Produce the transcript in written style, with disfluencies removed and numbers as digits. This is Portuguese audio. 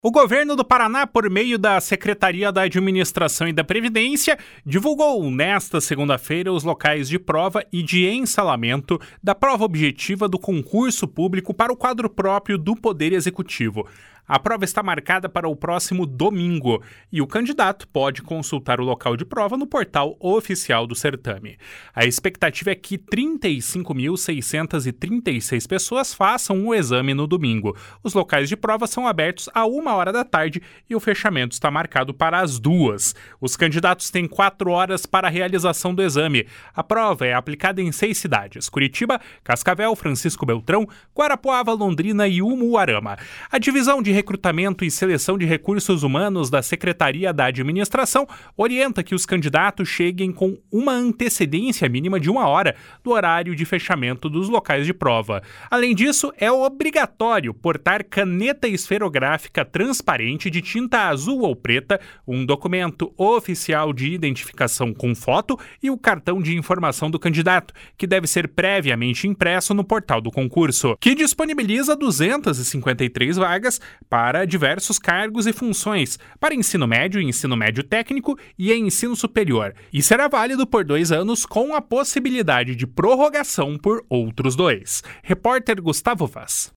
O governo do Paraná, por meio da Secretaria da Administração e da Previdência, divulgou nesta segunda-feira os locais de prova e de ensalamento da prova objetiva do concurso público para o quadro próprio do Poder Executivo. A prova está marcada para o próximo domingo e o candidato pode consultar o local de prova no portal oficial do certame. A expectativa é que 35.636 pessoas façam o exame no domingo. Os locais de prova são abertos a 1h da tarde e o fechamento está marcado para as 2h. Os candidatos têm 4 horas para a realização do exame. A prova é aplicada em 6 cidades: Curitiba, Cascavel, Francisco Beltrão, Guarapuava, Londrina e Umuarama. A divisão de Recrutamento e Seleção de Recursos Humanos da Secretaria da Administração orienta que os candidatos cheguem com uma antecedência mínima de 1h do horário de fechamento dos locais de prova. Além disso, é obrigatório portar caneta esferográfica transparente de tinta azul ou preta, um documento oficial de identificação com foto e o cartão de informação do candidato, que deve ser previamente impresso no portal do concurso, que disponibiliza 253 vagas para diversos cargos e funções, para ensino médio técnico e ensino superior, e será válido por 2 anos com a possibilidade de prorrogação por outros 2. Repórter Gustavo Vaz.